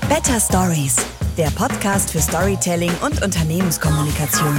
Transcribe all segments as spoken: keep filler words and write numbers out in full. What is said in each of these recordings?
Better Stories, der Podcast für Storytelling und Unternehmenskommunikation.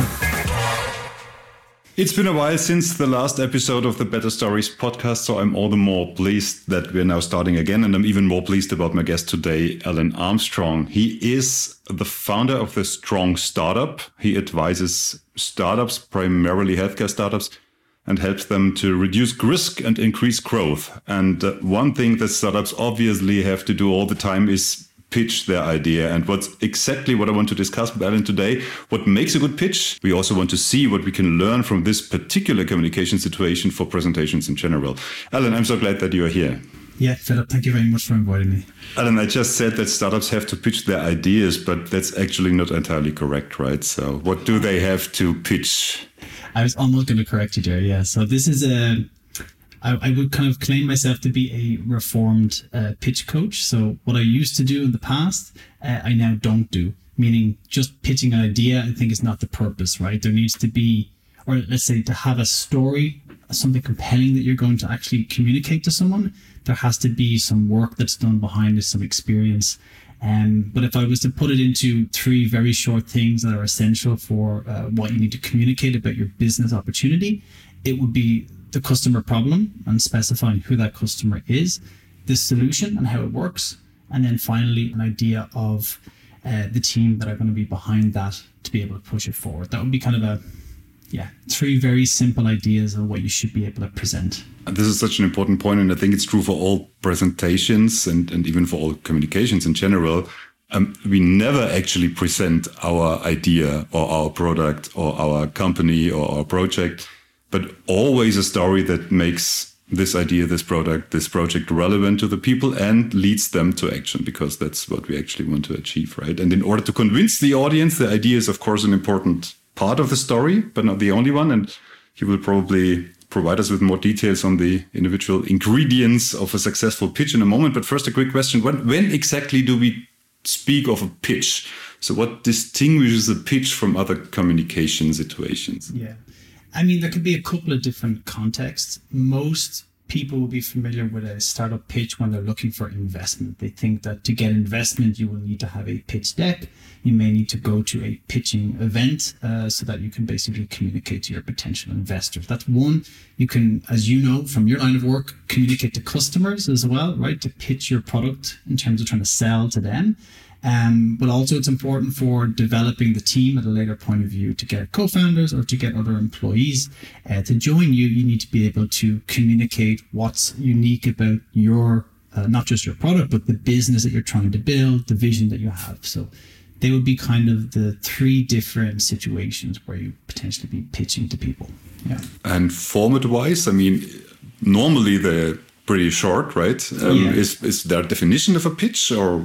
It's been a while since the last episode of the Better Stories podcast, so I'm all the more pleased that we're now starting again, and I'm even more pleased about my guest today, Alan Armstrong. He is the founder of the Strong Startup. He advises startups, primarily healthcare startups, and helps them to reduce risk and increase growth. And uh, one thing that startups obviously have to do all the time is pitch their idea. And what's exactly what I want to discuss with Alan today, what makes a good pitch. We also want to see what we can learn from this particular communication situation for presentations in general. Alan, I'm so glad that you are here. Yeah, Philip, thank you very much for inviting me. Alan, I just said that startups have to pitch their ideas, but that's actually not entirely correct, right? So what do they have to pitch? I was almost going to correct you there, yeah. So this is a... I, I would kind of claim myself to be a reformed uh, pitch coach. So what I used to do in the past, uh, I now don't do. Meaning just pitching an idea, I think is not the purpose, right? There needs to be, or let's say to have a story, something compelling that you're going to actually communicate to someone. There has to be some work that's done behind it, some experience. Um, but if I was to put it into three very short things that are essential for uh, what you need to communicate about your business opportunity, it would be the customer problem and specifying who that customer is, the solution and how it works, and then finally an idea of uh, the team that are going to be behind that to be able to push it forward. That would be kind of a, yeah, three very simple ideas of what you should be able to present. And this is such an important point, and I think it's true for all presentations and, and even for all communications in general. Um, we never actually present our idea or our product or our company or our project, but always a story that makes this idea, this product, this project relevant to the people and leads them to action, because that's what we actually want to achieve, right? And in order to convince the audience, the idea is, of course, an important part of the story, but not the only one. And he will probably provide us with more details on the individual ingredients of a successful pitch in a moment. But first, a quick question. When, when exactly do we speak of a pitch? So what distinguishes a pitch from other communication situations? Yeah. I mean, there could be a couple of different contexts. Most people will be familiar with a startup pitch when they're looking for investment. They think that to get investment, you will need to have a pitch deck. You may need to go to a pitching event uh, so that you can basically communicate to your potential investors. That's one. You can, as you know, from your line of work, communicate to customers as well, right? To pitch your product in terms of trying to sell to them. Um, but also it's important for developing the team at a later point of view to get co-founders or to get other employees uh, to join you. You need to be able to communicate what's unique about your, uh, not just your product, but the business that you're trying to build, the vision that you have. So they would be kind of the three different situations where you potentially be pitching to people. Yeah. And format-wise, I mean, normally they're pretty short, right? Um, yeah. Is is there a definition of a pitch, or?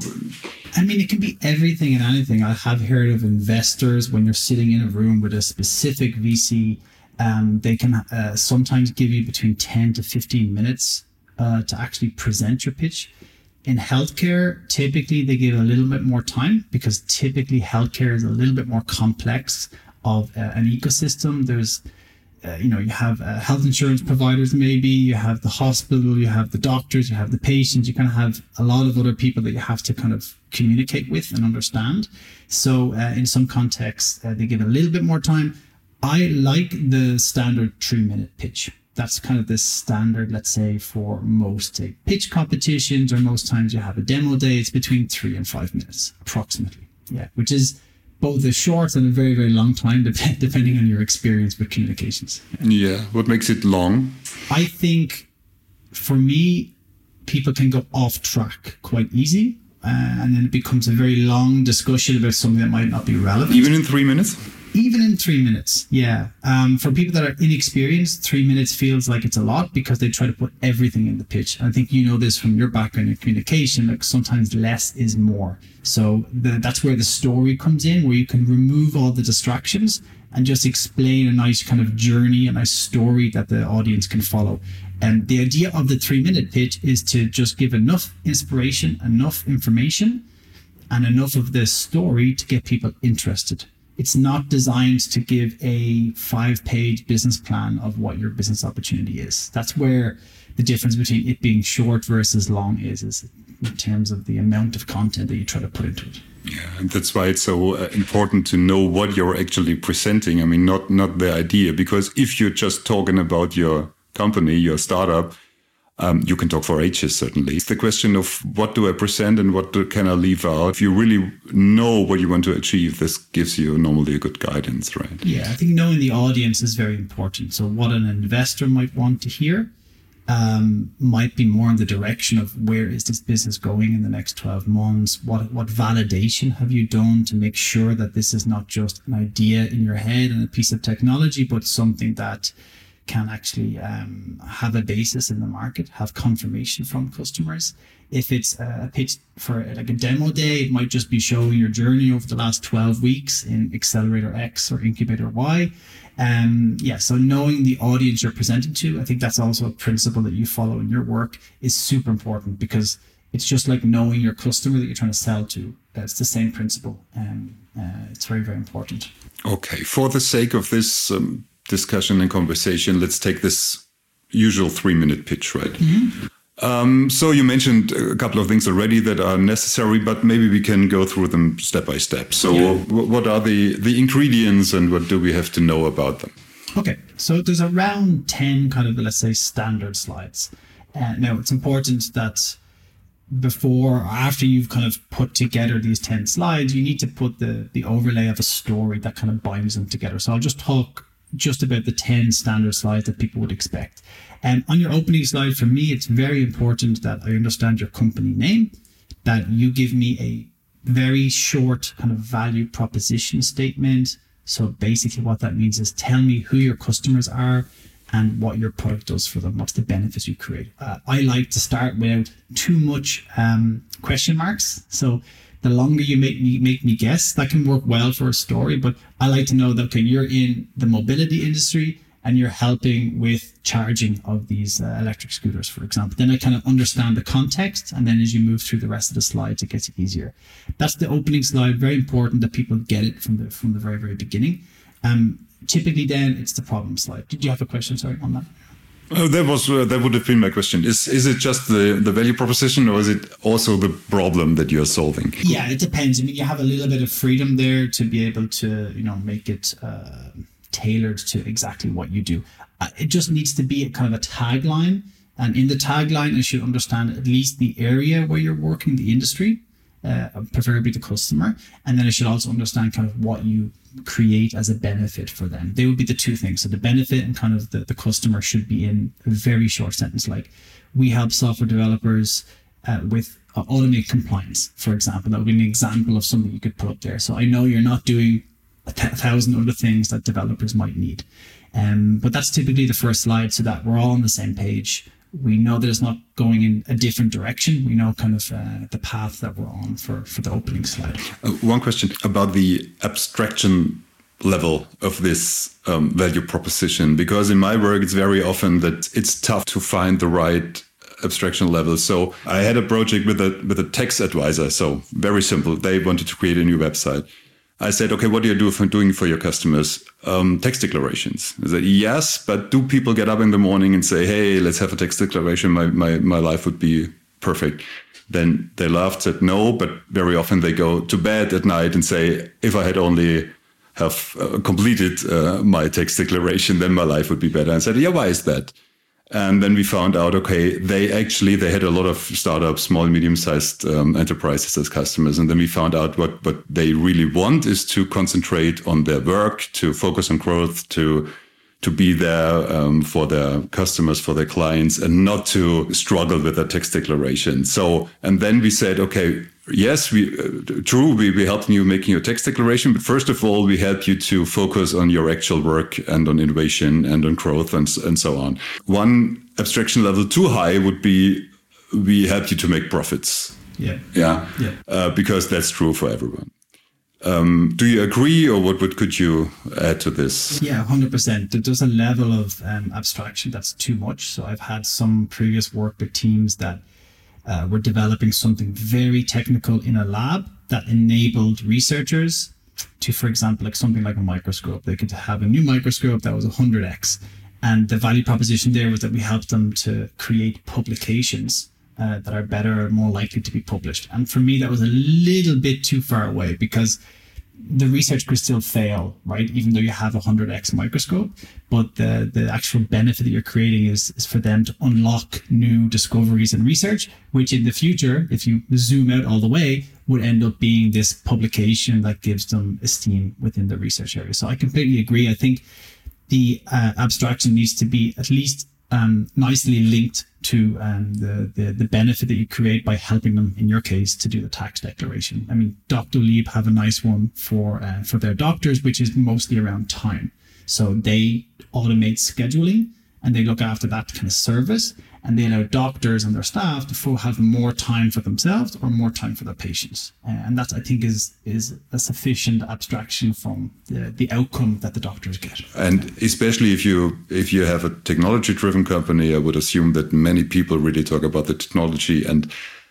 I mean, it can be everything and anything. I have heard of investors when you're sitting in a room with a specific V C, um, they can uh, sometimes give you between ten to fifteen minutes uh, to actually present your pitch. In healthcare, typically they give a little bit more time because typically healthcare is a little bit more complex of uh, an ecosystem. There's Uh, you know, you have uh, health insurance providers, maybe you have the hospital, you have the doctors, you have the patients, you kind of have a lot of other people that you have to kind of communicate with and understand. So uh, in some contexts, uh, they give a little bit more time. I like the standard three minute pitch. That's kind of the standard, let's say, for most uh, pitch competitions, or most times you have a demo day. It's between three and five minutes, approximately. Yeah, which is both a short and a very, very long time, depending on your experience with communications. Yeah. yeah. What makes it long? I think for me, people can go off track quite easy. Uh, and then it becomes a very long discussion about something that might not be relevant. Even in three minutes? Even in three minutes, yeah. Um, for people that are inexperienced, three minutes feels like it's a lot because they try to put everything in the pitch. I think you know this from your background in communication, like sometimes less is more. So the, that's where the story comes in, where you can remove all the distractions and just explain a nice kind of journey, a nice story that the audience can follow. And the idea of the three minute pitch is to just give enough inspiration, enough information, and enough of the story to get people interested. It's not designed to give a five-page business plan of what your business opportunity is. That's where the difference between it being short versus long is. Is in terms of the amount of content that you try to put into it. Yeah, and that's why it's so uh, important to know what you're actually presenting. I mean, not not the idea, because if you're just talking about your company, your startup, um, you can talk for ages, certainly. It's the question of what do I present and what do, can I leave out? If you really know what you want to achieve, this gives you normally a good guidance, right? Yeah, I think knowing the audience is very important. So what an investor might want to hear um, might be more in the direction of where is this business going in the next twelve months? What what validation have you done to make sure that this is not just an idea in your head and a piece of technology, but something that can actually um, have a basis in the market, have confirmation from customers. If it's a pitch for like a demo day, it might just be showing your journey over the last twelve weeks in Accelerator X or Incubator Y. Um, yeah, so knowing the audience you're presenting to, I think that's also a principle that you follow in your work is super important, because it's just like knowing your customer that you're trying to sell to. That's the same principle. Um, uh, it's very, very important. Okay, for the sake of this um, discussion and conversation, let's take this usual three-minute pitch, right? Mm-hmm. Um, so you mentioned a couple of things already that are necessary, but maybe we can go through them step by step. So yeah. w- what are the, the ingredients and what do we have to know about them? Okay, so there's around ten kind of, let's say, standard slides. Uh, now, it's important that before or after you've kind of put together these ten slides, you need to put the, the overlay of a story that kind of binds them together. So I'll just talk just about the ten standard slides that people would expect. And on your opening slide, for me, it's very important that I understand your company name, that you give me a very short kind of value proposition statement. So basically what that means is tell me who your customers are and what your product does for them. What's the benefits you create? Uh, I like to start without too much um, question marks. So the longer you make me make me guess, that can work well for a story. But I like to know that, okay, you're in the mobility industry and you're helping with charging of these uh, electric scooters, for example. Then I kind of understand the context. And then as you move through the rest of the slides, it gets easier. That's the opening slide. Very important that people get it from the from the very, very beginning. Um, typically then it's the problem slide. Did you have a question, sorry, on that? Oh, that was uh, that would have been my question. Is is it just the, the value proposition, or is it also the problem that you're solving? Yeah, it depends. I mean, you have a little bit of freedom there to be able to, you know, make it uh, tailored to exactly what you do. Uh, it just needs to be a kind of a tagline, and in the tagline, I should understand at least the area where you're working, the industry, uh, preferably the customer, and then I should also understand kind of what you create as a benefit for them. They would be the two things. So the benefit and kind of the, the customer should be in a very short sentence, like we help software developers uh, with uh, automate compliance, for example. That would be an example of something you could put up there. So I know you're not doing a, th- a thousand other things that developers might need. Um, but that's typically the first slide, so that we're all on the same page. We know that it's not going in a different direction. We know kind of uh, the path that we're on for, for the opening slide. Uh, one question about the abstraction level of this um, value proposition, because in my work, it's very often that it's tough to find the right abstraction level. So I had a project with a with a tax advisor. So very simple. They wanted to create a new website. I said, okay, what do you do for doing for your customers? Um, tax declarations. I said, yes, but do people get up in the morning and say, hey, let's have a tax declaration. My, my, my life would be perfect. Then they laughed, said no, but very often they go to bed at night and say, if I had only have uh, completed uh, my tax declaration, then my life would be better. And I said, yeah, why is that? And then we found out, okay, they actually, they had a lot of startups, small, medium-sized um, enterprises as customers. And then we found out what, what they really want is to concentrate on their work, to focus on growth, to to be there um, for their customers, for their clients, and not to struggle with a tax declaration. So, and then we said, okay, yes, we uh, true, we, we help you making your tax declaration, but first of all, we help you to focus on your actual work and on innovation and on growth and, and so on. One abstraction level too high would be, we help you to make profits. Yeah. Yeah. yeah. Uh, because that's true for everyone. Um, do you agree, or what, what could you add to this? Yeah, one hundred percent. There's a level of um, abstraction that's too much. So I've had some previous work with teams that uh, were developing something very technical in a lab that enabled researchers to, for example, like something like a microscope. They could have a new microscope that was one hundred x. And the value proposition there was that we helped them to create publications uh, that are better, more likely to be published. And for me, that was a little bit too far away, because the research could still fail, right? Even though you have a one hundred x microscope, but the, the actual benefit that you're creating is, is for them to unlock new discoveries and research, which in the future, if you zoom out all the way, would end up being this publication that gives them esteem within the research area. So I completely agree. I think the uh, abstraction needs to be at least um, nicely linked to um, the, the the benefit that you create by helping them, in your case, to do the tax declaration. I mean, Doctolib have a nice one for uh, for their doctors, which is mostly around time. So they automate scheduling and they look after that kind of service, and they allow doctors and their staff to have more time for themselves or more time for their patients. Uh, and that, I think, is is a sufficient abstraction from the, the outcome that the doctors get. And especially if you if you have a technology-driven company, I would assume that many people really talk about the technology and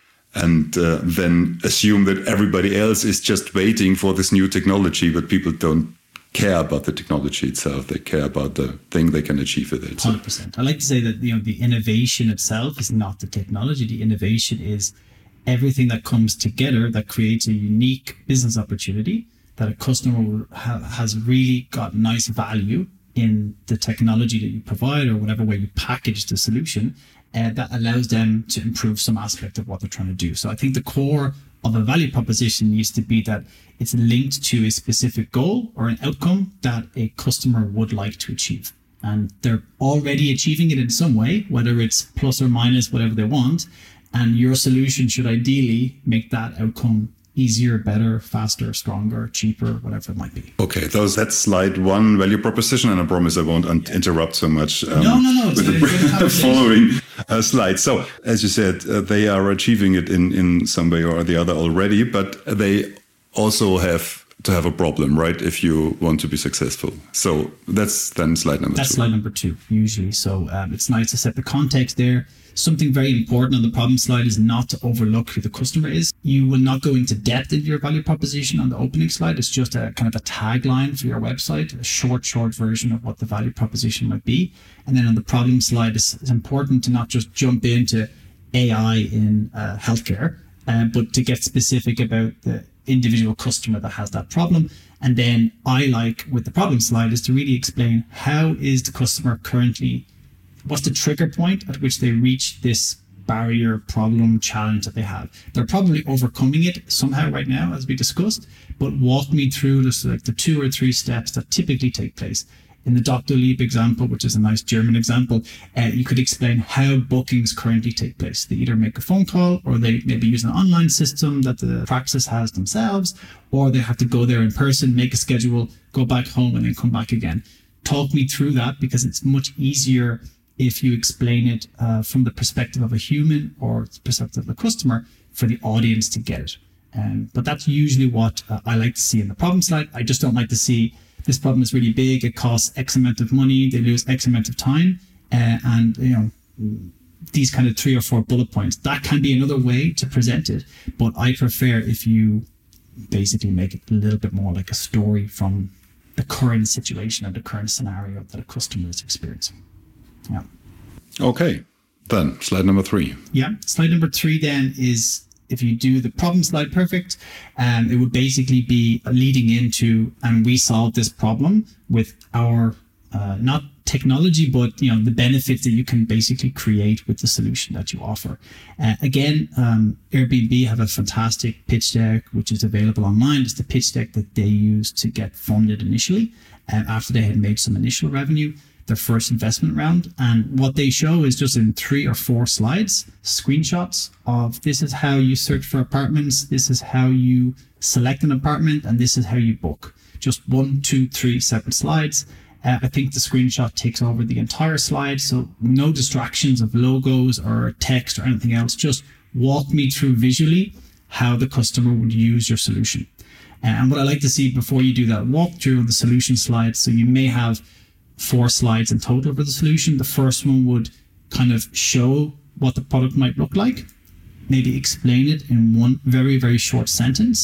and uh, then assume that everybody else is just waiting for this new technology, but people don't care about the technology itself. They care about the thing they can achieve with it. one hundred percent. I like to say that, you know, the innovation itself is not the technology. The innovation is everything that comes together that creates a unique business opportunity that a customer ha- has really got nice value in the technology that you provide, or whatever way you package the solution, uh, that allows them to improve some aspect of what they're trying to do. So I think the core of a value proposition needs to be that it's linked to a specific goal or an outcome that a customer would like to achieve. And they're already achieving it in some way, whether it's plus or minus whatever they want. And your solution should ideally make that outcome easier, better, faster, stronger, cheaper, whatever it might be. Okay, those that's slide one, value proposition, and I promise I won't un- interrupt so much um, no, no, no, with the following uh, slide. So, as you said, uh, they are achieving it in, in some way or the other already, but they also have to have a problem, right, if you want to be successful. So that's then slide number that's two. That's slide number two, usually. So um, it's nice to set the context there. Something very important on the problem slide is not to overlook who the customer is. You will not go into depth into your value proposition on the opening slide. It's just a kind of a tagline for your website, a short, short version of what the value proposition might be. And then on the problem slide, it's, it's important to not just jump into A I in uh, healthcare, uh, but to get specific about the individual customer that has that problem. And then I like, with the problem slide, is to really explain how is the customer currently, what's the trigger point at which they reach this barrier, problem, challenge that they have. They're probably overcoming it somehow right now, as we discussed, but walk me through this, like the two or three steps that typically take place. In the Doctolib example, which is a nice German example, uh, you could explain how bookings currently take place. They either make a phone call, or they maybe use an online system that the practice has themselves, or they have to go there in person, make a schedule, go back home, and then come back again. Talk me through that, because it's much easier if you explain it uh, from the perspective of a human or the perspective of the customer for the audience to get it. Um, but that's usually what uh, I like to see in the problem slide. I just don't like to see this problem is really big. It costs X amount of money. They lose X amount of time. Uh, and, you know, these kind of three or four bullet points, that can be another way to present it. But I prefer if you basically make it a little bit more like a story from the current situation or the current scenario that a customer is experiencing. Yeah. Okay. Then slide number three. Yeah. Slide number three then is, if you do the problem slide perfect, um, it would basically be leading into, and we solve this problem with our, uh, not technology, but, you know, the benefits that you can basically create with the solution that you offer. Uh, again, um, Airbnb have a fantastic pitch deck, which is available online. It's the pitch deck that they used to get funded initially, um, after they had made some initial revenue, their first investment round. And what they show is just in three or four slides, screenshots of this is how you search for apartments, this is how you select an apartment, and this is how you book. Just one, two, three separate slides. Uh, I think the screenshot takes over the entire slide, so no distractions of logos or text or anything else. Just walk me through visually how the customer would use your solution. And what I like to see before you do that walkthrough of the solution slide, so you may have four slides in total for the solution. The first one would kind of show what the product might look like, maybe explain it in one very, very short sentence.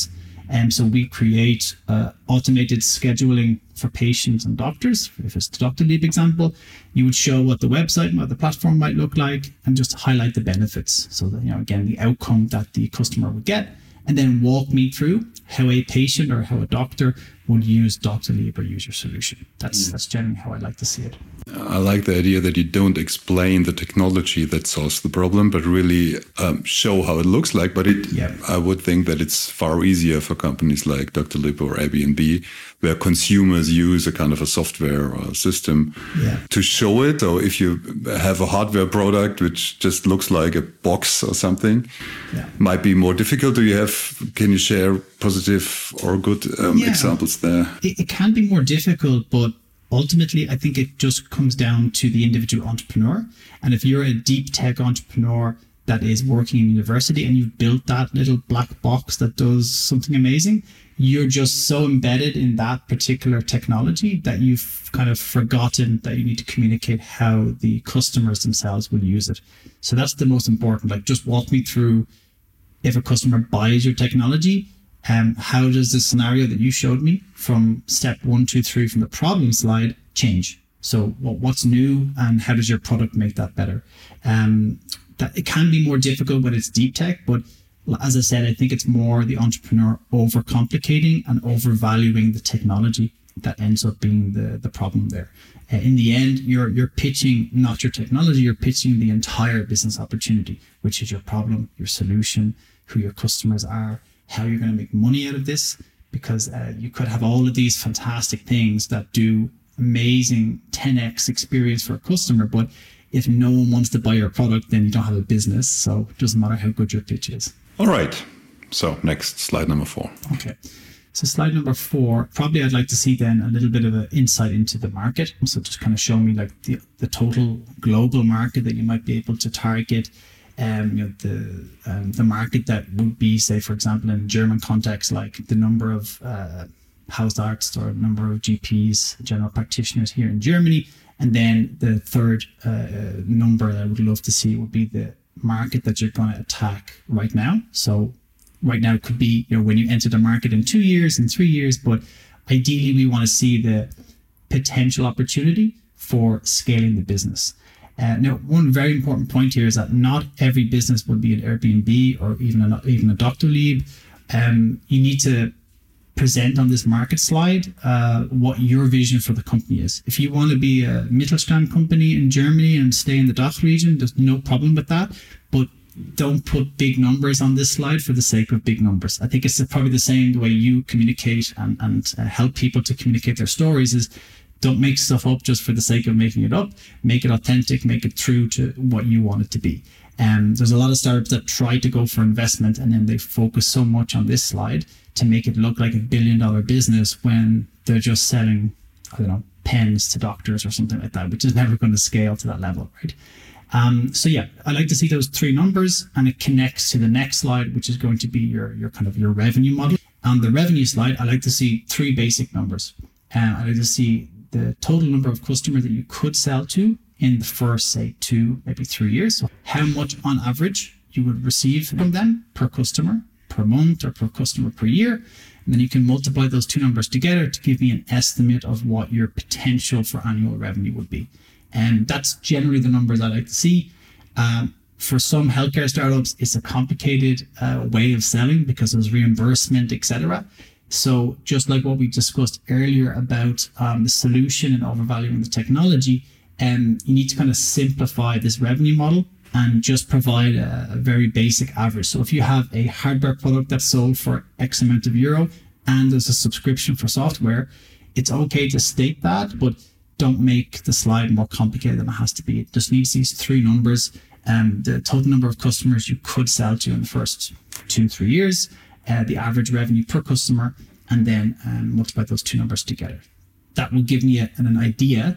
And so we create uh, automated scheduling for patients and doctors. If it's the Doctolib example, you would show what the website and what the platform might look like and just highlight the benefits. So that, you know, again, the outcome that the customer would get, and then walk me through how a patient or how a doctor would use Doctolib or use your solution. That's, that's generally how I like to see it. I like the idea that you don't explain the technology that solves the problem, but really um, show how it looks like. But it, yeah. I would think that it's far easier for companies like Doctolib or Airbnb, where consumers use a kind of a software or a system yeah. to show it. Or if you have a hardware product which just looks like a box or something, yeah. might be more difficult. Do you have? Can you share positive or good um, yeah. examples there? It, it can be more difficult, but ultimately, I think it just comes down to the individual entrepreneur. And if you're a deep tech entrepreneur that is working in university and you've built that little black box that does something amazing, you're just so embedded in that particular technology that you've kind of forgotten that you need to communicate how the customers themselves will use it. So that's the most important. Like, just walk me through, if a customer buys your technology, Um, how does the scenario that you showed me from step one, two, three from the problem slide change? So what, what's new and how does your product make that better? Um, that it can be more difficult when it's deep tech, but as I said, I think it's more the entrepreneur overcomplicating and overvaluing the technology that ends up being the, the problem there. Uh, in the end, you're you're pitching not your technology, you're pitching the entire business opportunity, which is your problem, your solution, who your customers are, how you're going to make money out of this, because uh, you could have all of these fantastic things that do amazing ten x experience for a customer, but if no one wants to buy your product, then you don't have a business. So it doesn't matter how good your pitch is. All right. So next, slide number four. Okay. So slide number four, probably I'd like to see then a little bit of an insight into the market. So just kind of show me like the, the total global market that you might be able to target. Um, you know, the um, the market that would be, say, for example, in German context, like the number of uh, Hausarzt or number of G Ps, general practitioners here in Germany. And then the third uh, number that I would love to see would be the market that you're going to attack right now. So right now it could be, you know, when you enter the market in two years, in three years, but ideally we want to see the potential opportunity for scaling the business. Uh, now, one very important point here is that not every business would be an Airbnb or even a, even a Doctolib. Um, you need to present on this market slide uh, what your vision for the company is. If you want to be a Mittelstand company in Germany and stay in the D A C H region, there's no problem with that. But don't put big numbers on this slide for the sake of big numbers. I think it's probably the same the way you communicate and, and uh, help people to communicate their stories is, don't make stuff up just for the sake of making it up. Make it authentic, make it true to what you want it to be. Um, there's a lot of startups that try to go for investment and then they focus so much on this slide to make it look like a billion dollar business when they're just selling, I don't know, pens to doctors or something like that, which is never going to scale to that level, right? Um, so yeah, I like to see those three numbers and it connects to the next slide, which is going to be your, your kind of your revenue model. On the revenue slide, I like to see three basic numbers. And uh, I like to see the total number of customers that you could sell to in the first, say, two, maybe three years. So how much on average you would receive from them per customer, per month, or per customer per year. And then you can multiply those two numbers together to give me an estimate of what your potential for annual revenue would be. And that's generally the numbers I like to see. Um, for some healthcare startups, it's a complicated uh, way of selling because there's reimbursement, et cetera. So just like what we discussed earlier about um, the solution and overvaluing the technology, um, you need to kind of simplify this revenue model and just provide a, a very basic average. So if you have a hardware product that's sold for X amount of euro and there's a subscription for software, it's okay to state that, but don't make the slide more complicated than it has to be. It just needs these three numbers, um, the total number of customers you could sell to in the first two, three years, Uh, the average revenue per customer, and then um, multiply those two numbers together. That will give me a, an idea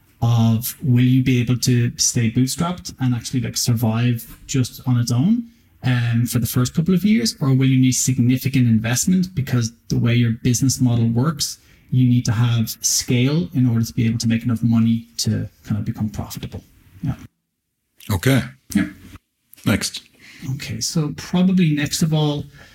of, will you be able to stay bootstrapped and actually like survive just on its own um, for the first couple of years, or will you need significant investment because the way your business model works, you need to have scale in order to be able to make enough money to kind of become profitable. Yeah. Okay. Yeah. Next. Okay. So probably next of all,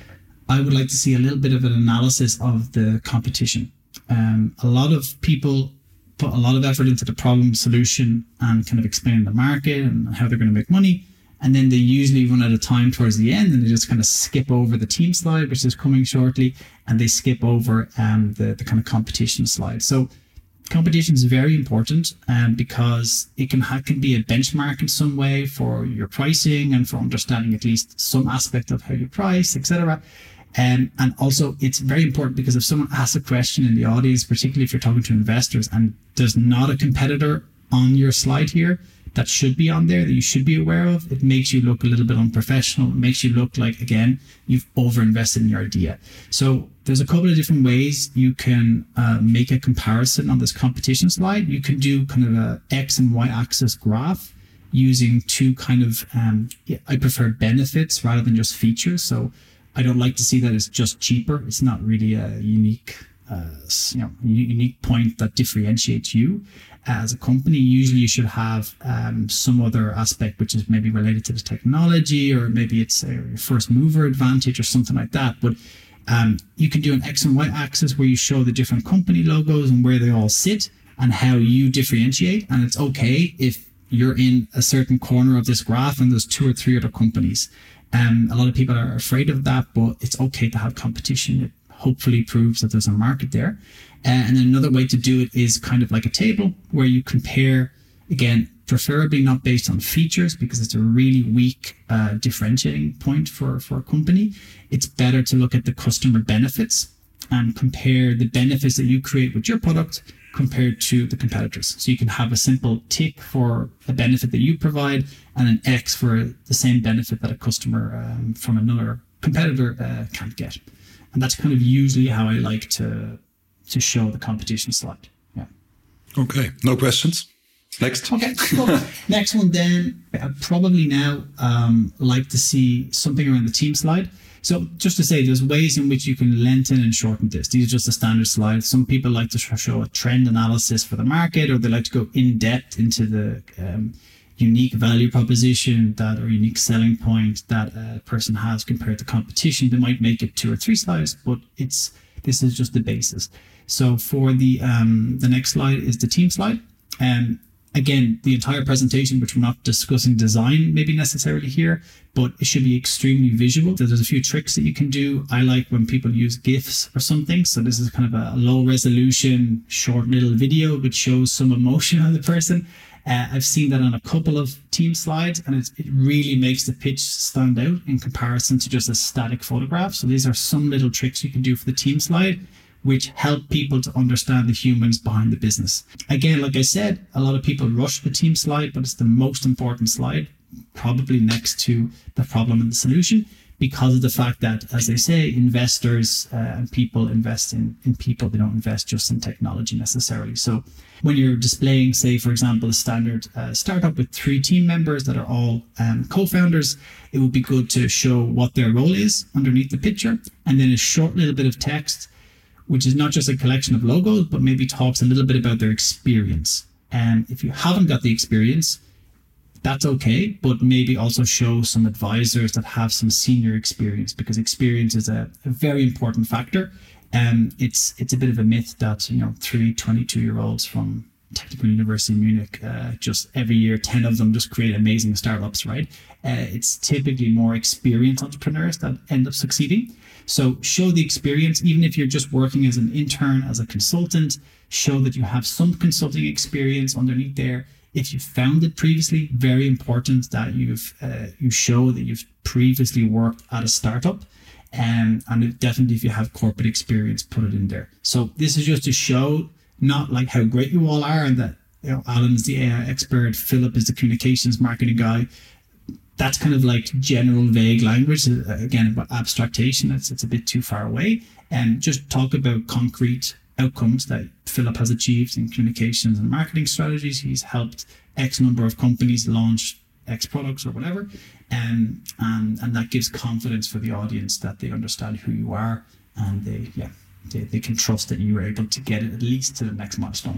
I would like to see a little bit of an analysis of the competition. Um, a lot of people put a lot of effort into the problem solution and kind of explain the market and how they're going to make money. And then they usually run out of time towards the end and they just kind of skip over the team slide, which is coming shortly, and they skip over um, the, the kind of competition slide. So competition is very important um, because it can, ha- can be a benchmark in some way for your pricing and for understanding at least some aspect of how you price, et cetera. Um, and also it's very important because if someone asks a question in the audience, particularly if you're talking to investors and there's not a competitor on your slide here that should be on there, that you should be aware of, it makes you look a little bit unprofessional. It makes you look like, again, you've overinvested in your idea. So there's a couple of different ways you can uh, make a comparison on this competition slide. You can do kind of a X and Y axis graph using two kind of, um, yeah, I prefer benefits rather than just features. So I don't like to see that it's just cheaper. It's not really a unique, uh, you know, unique point that differentiates you as a company. Usually you should have um, some other aspect which is maybe related to the technology, or maybe it's a first mover advantage or something like that. But um, you can do an X and Y axis where you show the different company logos and where they all sit and how you differentiate. And it's okay if you're in a certain corner of this graph and there's two or three other companies. Um, a lot of people are afraid of that, but it's okay to have competition. It hopefully proves that there's a market there. Uh, and then another way to do it is kind of like a table where you compare, again, preferably not based on features because it's a really weak uh, differentiating point for, for a company. It's better to look at the customer benefits and compare the benefits that you create with your product compared to the competitors. So you can have a simple tick for a benefit that you provide and an X for the same benefit that a customer um, from another competitor uh, can't get. And that's kind of usually how I like to to show the competition slide. Yeah. Okay. No questions. Next. Okay. Cool. Next one then, I'd probably now um, like to see something around the team slide. So just to say, there's ways in which you can lengthen and shorten this. These are just the standard slides. Some people like to show a trend analysis for the market, or they like to go in depth into the um, unique value proposition that or unique selling point that a person has compared to competition. They might make it two or three slides, but it's this is just the basis. So for the um, the next slide is the team slide. And again, the entire presentation, which we're not discussing design maybe necessarily here, but it should be extremely visual. So there's a few tricks that you can do. I like when people use GIFs or something. So this is kind of a low resolution, short little video which shows some emotion of the person. Uh, I've seen that on a couple of team slides, and it's, it really makes the pitch stand out in comparison to just a static photograph. So these are some little tricks you can do for the team slide, which help people to understand the humans behind the business. Again, like I said, a lot of people rush the team slide, but it's the most important slide, probably next to the problem and the solution, because of the fact that, as they say, investors uh, and people invest in, in people. They don't invest just in technology necessarily. So when you're displaying, say, for example, a standard uh, startup with three team members that are all um, co-founders, it would be good to show what their role is underneath the picture, and then a short little bit of text, which is not just a collection of logos, but maybe talks a little bit about their experience. And if you haven't got the experience, that's okay, but maybe also show some advisors that have some senior experience, because experience is a, a very important factor. And um, it's it's a bit of a myth that, you know, three twenty-two-year-olds from Technical University in Munich, uh, just every year, ten of them just create amazing startups, right? Uh, it's typically more experienced entrepreneurs that end up succeeding. So show the experience, even if you're just working as an intern, as a consultant, show that you have some consulting experience underneath there. If you founded previously, very important that you've uh, you show that you've previously worked at a startup. Um, and definitely if you have corporate experience, put it in there. So this is just to show not like how great you all are and that, you know, Alan is the A I expert, Philip is the communications marketing guy. That's kind of like general vague language. Again, about abstraction, it's, it's a bit too far away. And just talk about concrete outcomes that Philip has achieved in communications and marketing strategies. He's helped X number of companies launch X products or whatever. Um, and, and that gives confidence for the audience that they understand who you are, and they, yeah, they, they can trust that you were able to get it at least to the next milestone.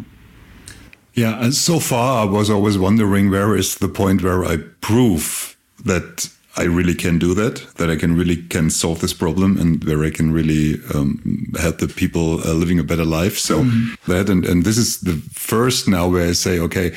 Yeah. And so far I was always wondering, where is the point where I prove that I really can do that, that I can really can solve this problem, and where I can really um, help the people uh, living a better life. So mm-hmm. that, and, and this is the first now where I say, okay,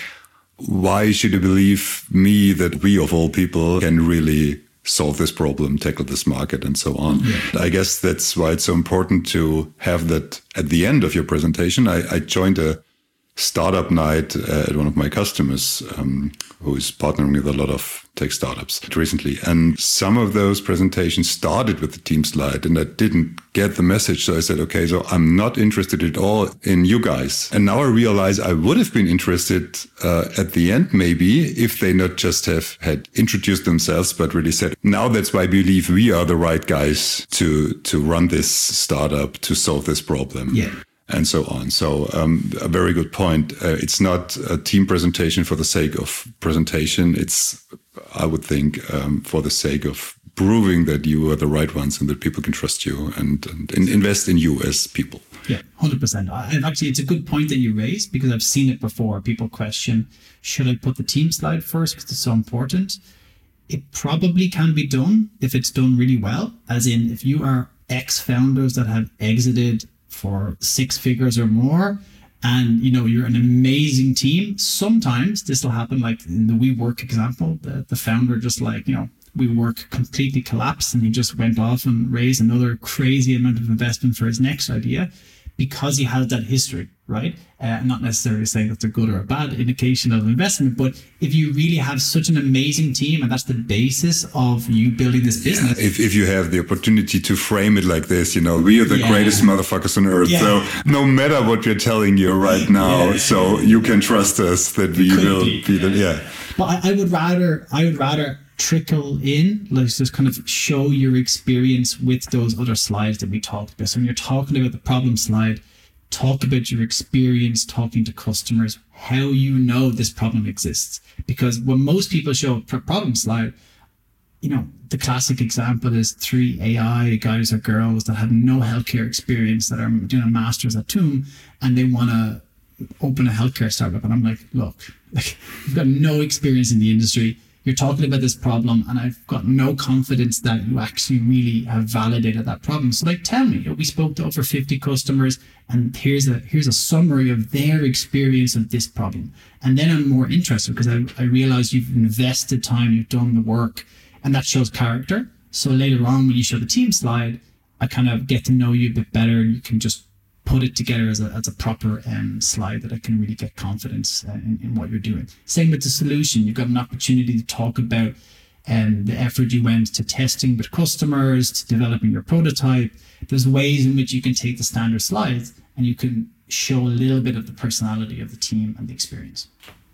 why should you believe me that we of all people can really solve this problem, tackle this market, and so on? Yeah. I guess that's why it's so important to have that at the end of your presentation. I, I joined a startup night uh, at one of my customers um, who is partnering with a lot of tech startups recently. And some of those presentations started with the team slide, and I didn't get the message. So I said, okay, so I'm not interested at all in you guys. And now I realize I would have been interested uh, at the end, maybe, if they not just have had introduced themselves, but really said, now that's why I believe we are the right guys to, to run this startup, to solve this problem. Yeah. And so on. So um, a very good point. Uh, it's not a team presentation for the sake of presentation. It's, I would think, um, for the sake of proving that you are the right ones and that people can trust you and, and, and invest in you as people. Yeah, one hundred percent. And actually, it's a good point that you raised, because I've seen it before. People question, should I put the team slide first because it's so important? It probably can be done if it's done really well. As in, if you are ex-founders that have exited for six figures or more, and you know you're an amazing team, sometimes this will happen. Like in the WeWork example, the, the founder just like, you know, WeWork completely collapsed and he just went off and raised another crazy amount of investment for his next idea, because he has that history, right? Uh, not necessarily saying that's a good or a bad indication of investment, but if you really have such an amazing team and that's the basis of you building this business. Yeah, if, if you have the opportunity to frame it like this, you know, we are the yeah. greatest motherfuckers on earth. Yeah. So no matter what we're telling you right now, yeah. so you can trust us that we will be, be the, yeah. But I, I would rather, I would rather trickle in, let's just kind of show your experience with those other slides that we talked about. So when you're talking about the problem slide, talk about your experience talking to customers, how you know this problem exists. Because when most people show a problem slide, you know, the classic example is three A I guys or girls that have no healthcare experience that are doing a master's at Tomb and they want to open a healthcare startup. And I'm like, look, like, you've got no experience in the industry. You're talking about this problem, and I've got no confidence that you actually really have validated that problem. So like, tell me, we spoke to over fifty customers, and here's a here's a summary of their experience of this problem. And then I'm more interested because I, I realize you've invested time, you've done the work, and that shows character. So later on, when you show the team slide, I kind of get to know you a bit better, and you can just put it together as a as a proper um, slide that I can really get confidence uh, in, in what you're doing. Same with the solution. You've got an opportunity to talk about um, the effort you went to testing with customers, to developing your prototype. There's ways in which you can take the standard slides and you can show a little bit of the personality of the team and the experience.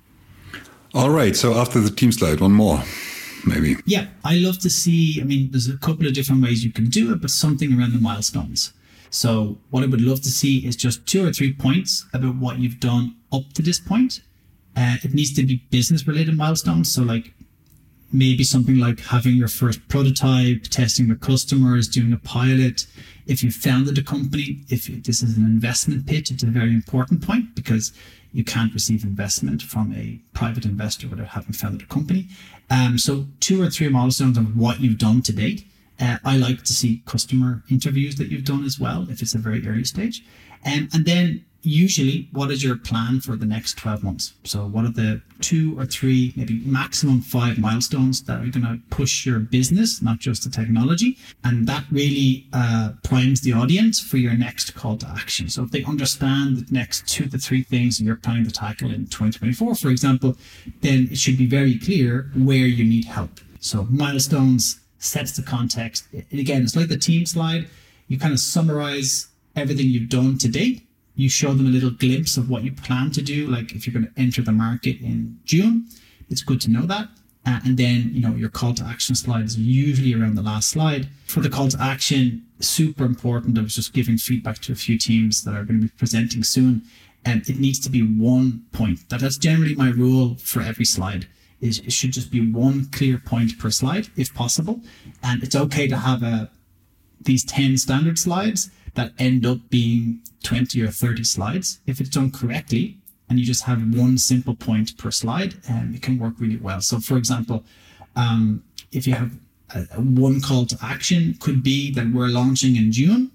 All right. So after the team slide, one more. Maybe. Yeah, I love to see, I mean, there's a couple of different ways you can do it, but something around the milestones. So what I would love to see is just two or three points about what you've done up to this point. Uh, it needs to be business related milestones. So like maybe something like having your first prototype, testing with customers, doing a pilot. If you founded a company, if this is an investment pitch, it's a very important point because you can't receive investment from a private investor without having founded a company. Um, so two or three milestones of what you've done to date. Uh, I like to see customer interviews that you've done as well, if it's a very early stage. Um, and then usually, what is your plan for the next twelve months? So what are the two or three, maybe maximum five milestones that are going to push your business, not just the technology? And that really uh, primes the audience for your next call to action. So if they understand the next two to three things you're planning to tackle in twenty twenty-four, for example, then it should be very clear where you need help. So milestones sets the context. Again, it's like the team slide. You kind of summarize everything you've done to date. You show them a little glimpse of what you plan to do. Like if you're going to enter the market in June, it's good to know that. Uh, and then, you know, your call to action slide is usually around the last slide. For the call to action, super important. I was just giving feedback to a few teams that are going to be presenting soon. And it needs to be one point. That, that's generally my rule for every slide. Is it should just be one clear point per slide, if possible. And it's okay to have a, these ten standard slides that end up being twenty or thirty slides. If it's done correctly and you just have one simple point per slide, um, it can work really well. So for example, um, if you have uh, one call to action could be that we're launching in June.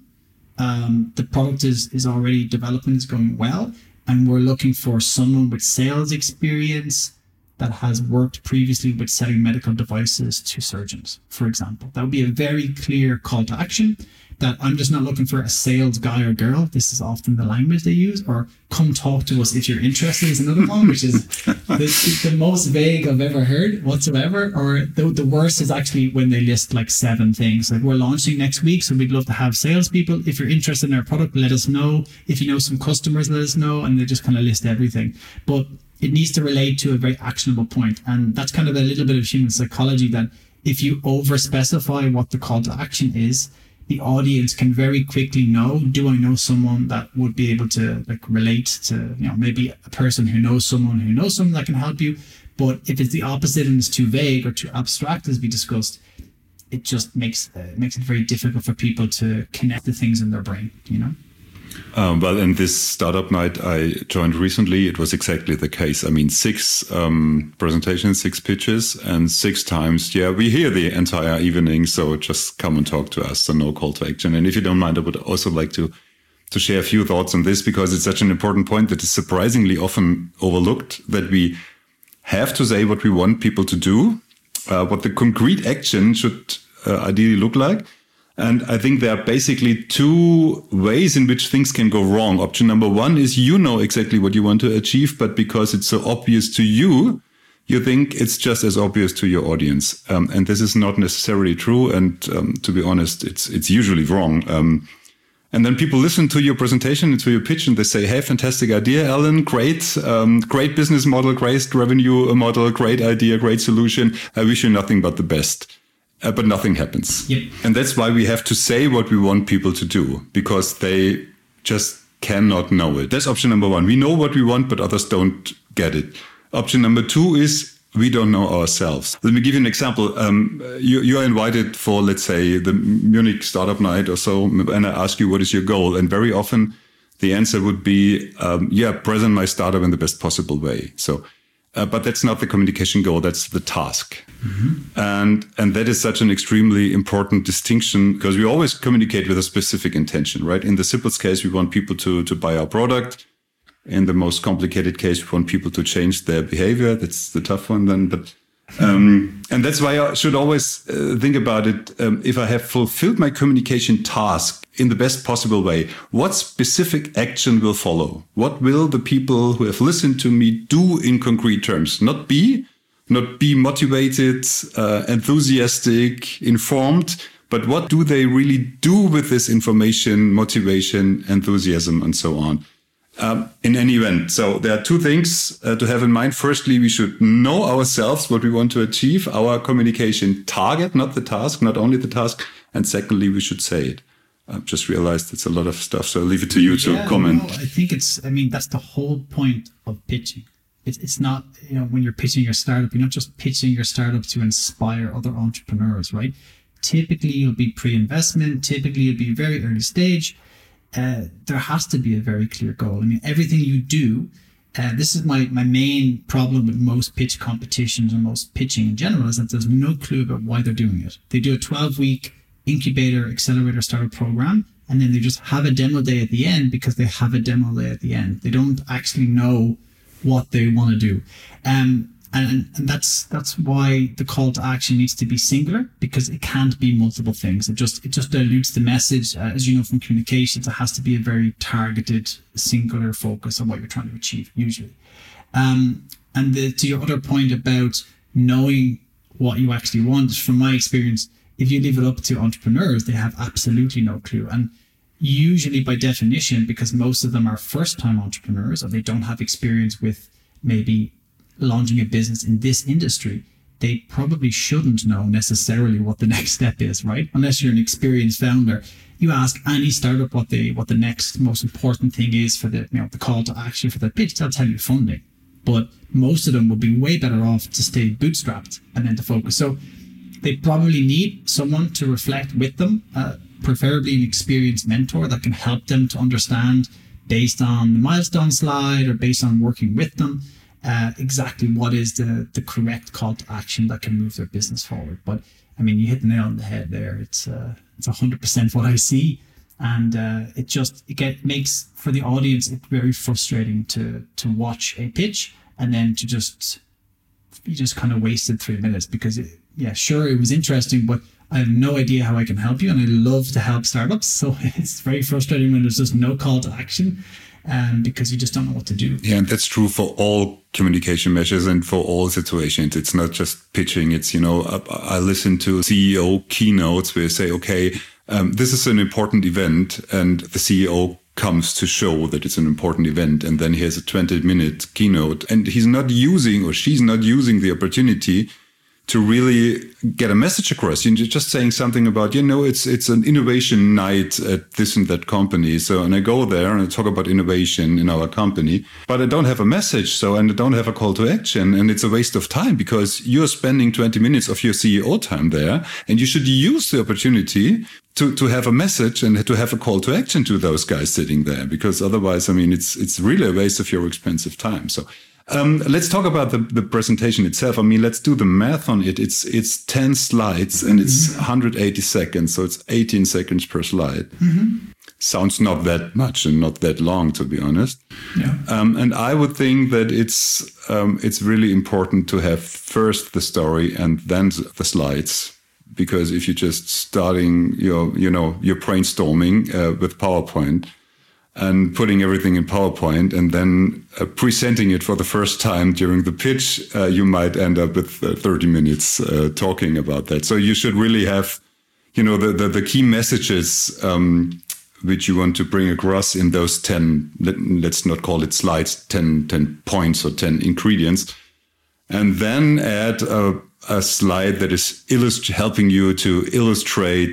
Um, the product is, is already developing, is going well, and we're looking for someone with sales experience that has worked previously with selling medical devices to surgeons, for example. That would be a very clear call to action, that I'm just not looking for a sales guy or girl. This is often the language they use, or come talk to us if you're interested is another one, which is the, the most vague I've ever heard whatsoever. Or the, the worst is actually when they list like seven things. Like, we're launching next week, so we'd love to have salespeople. If you're interested in our product, let us know. If you know some customers, let us know. And they just kind of list everything. But it needs to relate to a very actionable point. And that's kind of a little bit of human psychology, that if you over specify what the call to action is, the audience can very quickly know, do I know someone that would be able to like relate to, you know, maybe a person who knows someone who knows someone that can help you. But if it's the opposite and it's too vague or too abstract, as we discussed, it just makes uh, makes it very difficult for people to connect the things in their brain, you know? Um, well, in this startup night I joined recently, it was exactly the case. I mean, six um, presentations, six pitches, and six times, yeah, we hear the entire evening, so just come and talk to us, so no call to action. And if you don't mind, I would also like to to share a few thoughts on this, because it's such an important point that is surprisingly often overlooked, that we have to say what we want people to do, uh, what the concrete action should uh, ideally look like. And I think there are basically two ways in which things can go wrong. Option number one is you know exactly what you want to achieve, but because it's so obvious to you, you think it's just as obvious to your audience. Um, and this is not necessarily true. And um, to be honest, it's it's usually wrong. Um, and then people listen to your presentation and to your pitch, and they say, hey, fantastic idea, Alan, great, um, great business model, great revenue model, great idea, great solution. I wish you nothing but the best. Uh, but nothing happens. Yep. And that's why we have to say what we want people to do, because they just cannot know it. That's option number one. We know what we want, but others don't get it. Option number two is we don't know ourselves. Let me give you an example. Um, you, you are invited for, let's say, the Munich startup night or so, and I ask you, what is your goal? And very often the answer would be, um, yeah, present my startup in the best possible way. So Uh, but that's not the communication goal. That's the task. Mm-hmm. And, and that is such an extremely important distinction, because we always communicate with a specific intention, right? In the simplest case, we want people to, to buy our product. In the most complicated case, we want people to change their behavior. That's the tough one then. But, um, and that's why I should always uh, think about it. Um, if I have fulfilled my communication task in the best possible way, what specific action will follow? What will the people who have listened to me do in concrete terms? Not be, not be motivated, uh, enthusiastic, informed, but what do they really do with this information, motivation, enthusiasm, and so on? Um, in any event. So there are two things uh, to have in mind. Firstly, we should know ourselves, what we want to achieve, our communication target, not the task, not only the task. And secondly, we should say it. I've just realized it's a lot of stuff, so I'll leave it to you to yeah, comment. No, I think it's, I mean, that's the whole point of pitching. It's, it's not, you know, when you're pitching your startup, you're not just pitching your startup to inspire other entrepreneurs, right? Typically, you'll be pre-investment. Typically, you'll be very early stage. Uh, there has to be a very clear goal. I mean, everything you do, uh, this is my, my main problem with most pitch competitions and most pitching in general, is that there's no clue about why they're doing it. They do a twelve week incubator, accelerator, startup program, and then they just have a demo day at the end because they have a demo day at the end. They don't actually know what they want to do. Um, And, and that's that's why the call to action needs to be singular, because it can't be multiple things. It just it just dilutes the message. Uh, as you know from communications, it has to be a very targeted, singular focus on what you're trying to achieve, usually. Um, and the, to your other point about knowing what you actually want, from my experience, if you leave it up to entrepreneurs, they have absolutely no clue. And usually by definition, because most of them are first-time entrepreneurs, or they don't have experience with maybe launching a business in this industry, they probably shouldn't know necessarily what the next step is, right? Unless you're an experienced founder. You ask any startup what the what the next most important thing is for the, you know, the call to action for the pitch, they'll tell you funding. But most of them would be way better off to stay bootstrapped and then to focus. So they probably need someone to reflect with them, uh, preferably an experienced mentor that can help them to understand, based on the milestone slide or based on working with them, Uh, exactly what is the the correct call to action that can move their business forward. But I mean, you hit the nail on the head there. It's uh, it's one hundred percent what I see. And uh, it just it get, makes, for the audience, it very frustrating to to watch a pitch and then to just, you just kind of wasted three minutes because, it, yeah, sure, it was interesting, but I have no idea how I can help you. And I love to help startups. So it's very frustrating when there's just no call to action um, because you just don't know what to do. Yeah, and that's true for all communication measures and for all situations. It's not just pitching. It's, you know, I, I listen to C E O keynotes where they say, okay, um, this is an important event, and the C E O comes to show that it's an important event, and then he has a twenty minute keynote, and he's not using, or she's not using the opportunity to really get a message across. You're just saying something about, you know, it's it's an innovation night at this and that company. So, and I go there and I talk about innovation in our company, but I don't have a message. So, and I don't have a call to action, and it's a waste of time because you're spending twenty minutes of your C E O time there, and you should use the opportunity to, to have a message and to have a call to action to those guys sitting there, because otherwise, I mean, it's, it's really a waste of your expensive time. So, Um, let's talk about the, the presentation itself. I mean, let's do the math on it. It's it's ten slides and it's one hundred eighty seconds, so it's eighteen seconds per slide. Mm-hmm. Sounds not that much and not that long, to be honest. Yeah. Um, and I would think that it's um, it's really important to have first the story and then the slides, because if you're just starting your you know your brainstorming uh, with PowerPoint and putting everything in PowerPoint and then uh, presenting it for the first time during the pitch, uh, you might end up with uh, thirty minutes uh, talking about that. So you should really have, you know, the, the, the key messages um, which you want to bring across in those ten, let, let's not call it slides, ten, ten points or ten ingredients. And then add a, a slide that is illust- helping you to illustrate,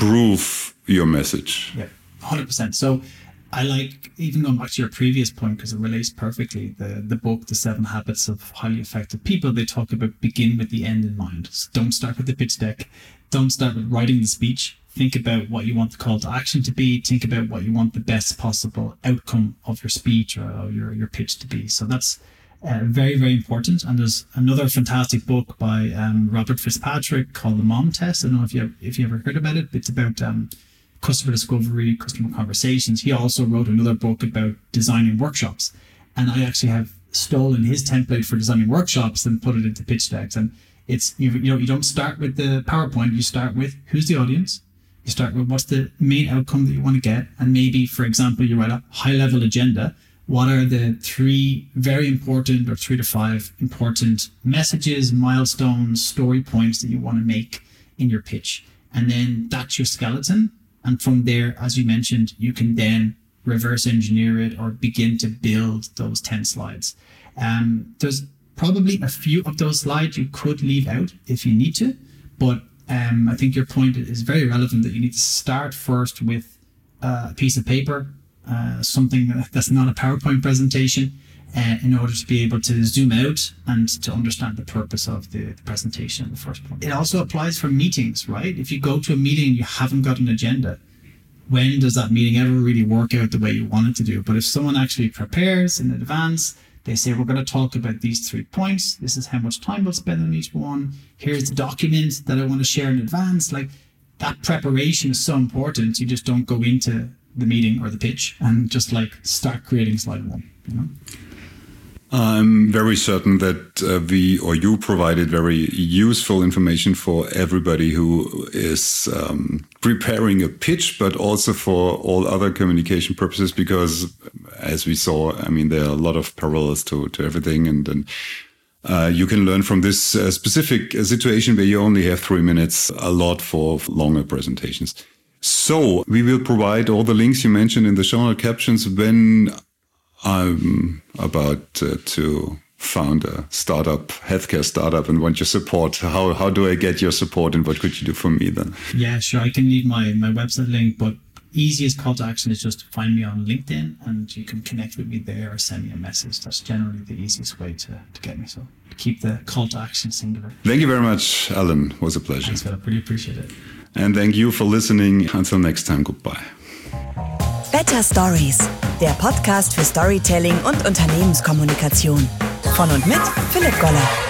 prove your message. Yeah, one hundred percent. So I like, even going back to your previous point, because it relates perfectly, the, the book, The Seven Habits of Highly Effective People, they talk about begin with the end in mind. So don't start with the pitch deck. Don't start with writing the speech. Think about what you want the call to action to be. Think about what you want the best possible outcome of your speech or of your, your pitch to be. So that's uh, very, very important. And there's another fantastic book by um, Robert Fitzpatrick called The Mom Test. I don't know if you, if you ever heard about it. It's about um, customer discovery, customer conversations. He also wrote another book about designing workshops. And I actually have stolen his template for designing workshops and put it into pitch decks. And it's, you, you know, you don't start with the PowerPoint. You start with who's the audience. You start with what's the main outcome that you want to get. And maybe, for example, you write a high level agenda. What are the three very important or three to five important messages, milestones, story points that you want to make in your pitch? And then that's your skeleton. And from there, as you mentioned, you can then reverse engineer it or begin to build those ten slides. Um, there's probably a few of those slides you could leave out if you need to, but um, I think your point is very relevant that you need to start first with uh, a piece of paper, uh, something that's not a PowerPoint presentation, uh, in order to be able to zoom out and to understand the purpose of the, the presentation in the first place. It also applies for meetings, right? If you go to a meeting and you haven't got an agenda, when does that meeting ever really work out the way you want it to do? But if someone actually prepares in advance, they say, we're going to talk about these three points. This is how much time we'll spend on each one. Here's the document that I want to share in advance. Like, that preparation is so important. You just don't go into the meeting or the pitch and just like start creating slide one, you know? I'm very certain that uh, we or you provided very useful information for everybody who is um, preparing a pitch, but also for all other communication purposes, because as we saw, I mean, there are a lot of parallels to, to everything. And, and uh, you can learn from this uh, specific situation where you only have three minutes, a lot for longer presentations. So we will provide all the links you mentioned in the show note captions when I'm about uh, to found a startup, healthcare startup, and want your support. How how do I get your support, and what could you do for me then? Yeah, sure. I can leave my, my website link, but easiest call to action is just find me on LinkedIn and you can connect with me there or send me a message. That's generally the easiest way to, to get me. So keep the call to action singular. Thank you very much, Alan. It was a pleasure. Thanks, Philip. Really appreciate it. And thank you for listening. Until next time, goodbye. Better Stories, der Podcast für Storytelling und Unternehmenskommunikation. Von und mit Philipp Goller.